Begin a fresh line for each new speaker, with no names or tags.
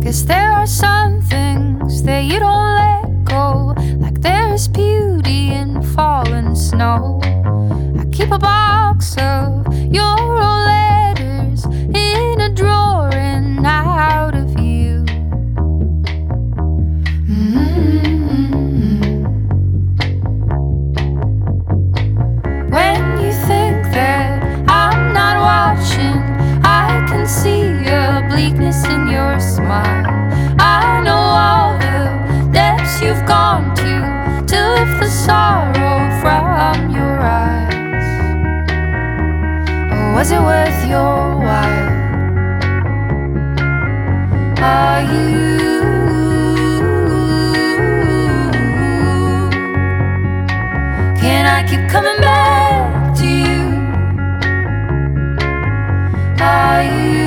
Guess there are some things that you don't let go, like there's beauty in falling snow. I keep a box of your old letters in a drawer and out of view. When you think that I'm not watching, I can see a bleakness in your smile. I know all the depths you've gone to lift the sorrow from your eyes. Or was it worth your while? Are you? Can I keep coming back to you? Are you?